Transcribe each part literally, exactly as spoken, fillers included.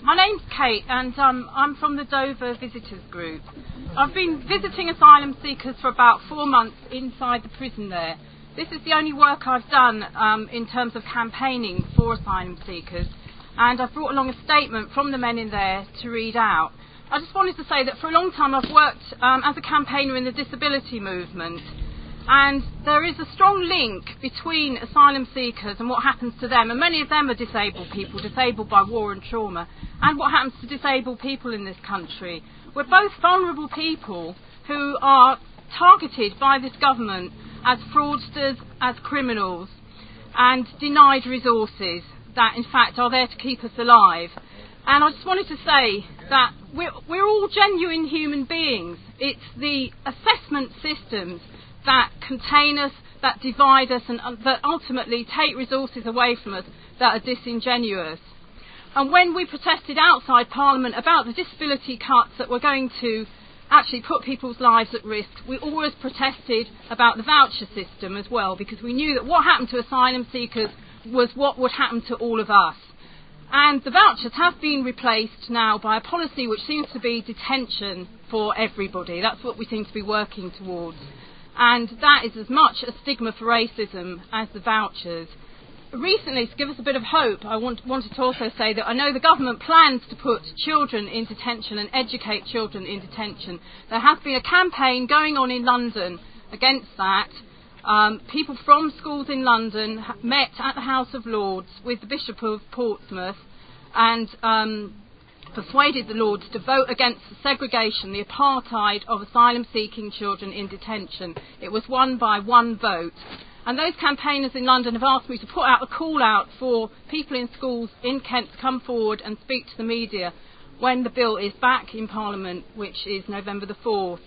My name's Kate, and um, I'm from the Dover Visitors Group. I've been visiting asylum seekers for about four months inside the prison there. This is the only work I've done um, in terms of campaigning for asylum seekers, and I've brought along a statement from the men in there to read out. I just wanted to say that for a long time I've worked um, as a campaigner in the disability movement, and there is a strong link between asylum seekers and what happens to them, and many of them are disabled people, disabled by war and trauma, and what happens to disabled people in this country. We're both vulnerable people who are targeted by this government as fraudsters, as criminals, and denied resources that in fact are there to keep us alive. And I just wanted to say that we're, we're all genuine human beings. It's the assessment systems that contain us, that divide us, and uh, that ultimately take resources away from us that are disingenuous. And when we protested outside Parliament about the disability cuts that were going to actually put people's lives at risk, we always protested about the voucher system as well, because we knew that what happened to asylum seekers was what would happen to all of us. And the vouchers have been replaced now by a policy which seems to be detention for everybody. That's what we seem to be working towards. And that is as much a stigma for racism as the vouchers. Recently, to give us a bit of hope, I want, wanted to also say that I know the government plans to put children in detention and educate children in detention. There has been a campaign going on in London against that. Um, people from schools in London met at the House of Lords with the Bishop of Portsmouth and um, persuaded the Lords to vote against the segregation, the apartheid of asylum-seeking children in detention. It was won by one vote. And those campaigners in London have asked me to put out a call-out for people in schools in Kent to come forward and speak to the media when the bill is back in Parliament, which is November the fourth,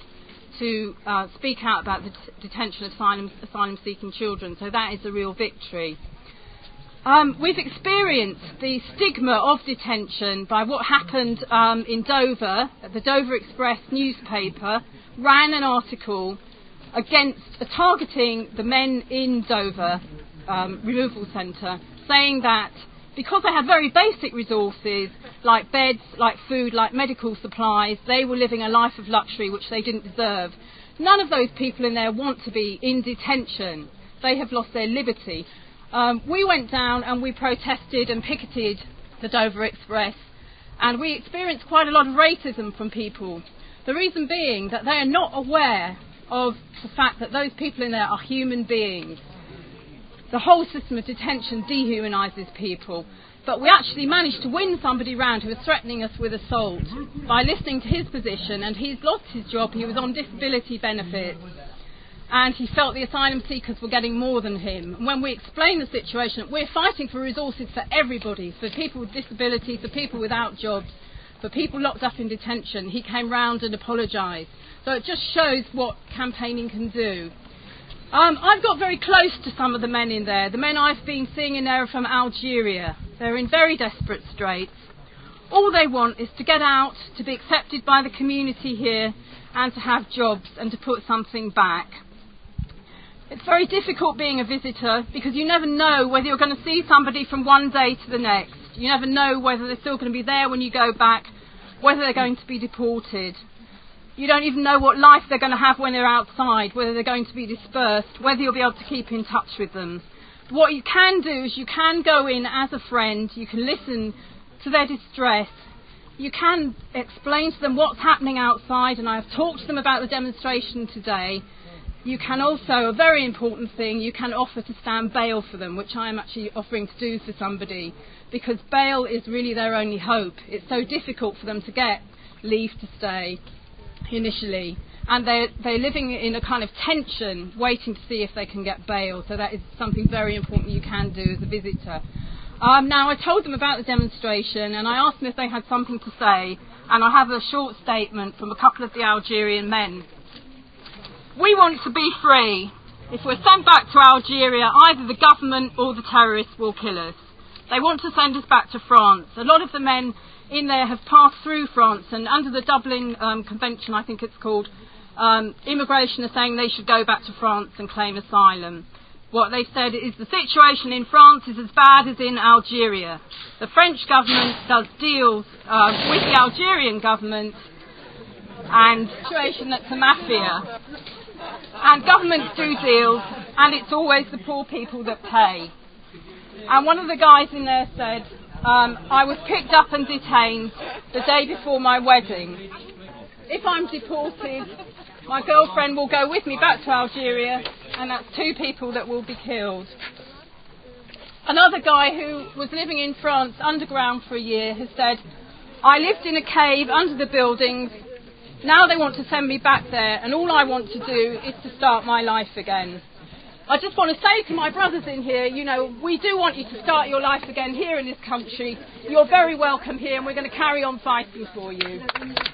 to uh, speak out about the t- detention of asylum, asylum-seeking children. So that is a real victory. Um, we've experienced the stigma of detention by what happened um, in Dover. The Dover Express newspaper ran an article against uh, targeting the men in Dover um, removal centre, saying that because they had very basic resources like beds, like food, like medical supplies, they were living a life of luxury which they didn't deserve. None of those people in there want to be in detention. They have lost their liberty. Um, we went down and we protested and picketed the Dover Express, and we experienced quite a lot of racism from people. The reason being that they are not aware of the fact that those people in there are human beings. The whole system of detention dehumanises people. But we actually managed to win somebody round who was threatening us with assault by listening to his position, and he's lost his job. He was on disability benefits, and he felt the asylum seekers were getting more than him. And when we explained the situation, we're fighting for resources for everybody, for people with disabilities, for people without jobs, for people locked up in detention. He came round and apologised. So it just shows what campaigning can do. Um, I've got very close to some of the men in there. The men I've been seeing in there are from Algeria. They're in very desperate straits. All they want is to get out, to be accepted by the community here, and to have jobs and to put something back. It's very difficult being a visitor because you never know whether you're going to see somebody from one day to the next. You never know whether they're still going to be there when you go back, whether they're going to be deported. You don't even know what life they're going to have when they're outside, whether they're going to be dispersed, whether you'll be able to keep in touch with them. What you can do is you can go in as a friend, you can listen to their distress, you can explain to them what's happening outside, and I've talked to them about the demonstration today. You can also, a very important thing, you can offer to stand bail for them, which I'm actually offering to do for somebody, because bail is really their only hope. It's so difficult for them to get leave to stay initially, and they're, they're living in a kind of tension, waiting to see if they can get bail, so that is something very important you can do as a visitor. Um, now, I told them about the demonstration, and I asked them if they had something to say, and I have a short statement from a couple of the Algerian men. We want to be free. If we're sent back to Algeria, either the government or the terrorists will kill us. They want to send us back to France. A lot of the men in there have passed through France, and under the Dublin um, Convention, I think it's called, um, immigration are saying they should go back to France and claim asylum. what they said is the situation in France is as bad as in Algeria. The French government does deals uh, with the Algerian government, and the situation that's a mafia. And governments do deals, and it's always the poor people that pay. And one of the guys in there said, um, I was picked up and detained the day before my wedding. If I'm deported, my girlfriend will go with me back to Algeria, and that's two people that will be killed. Another guy who was living in France underground for a year has said, I lived in a cave under the buildings. Now they want to send me back there, and all I want to do is to start my life again. I just want to say to my brothers in here, you know, we do want you to start your life again here in this country. You're very welcome here, and we're going to carry on fighting for you.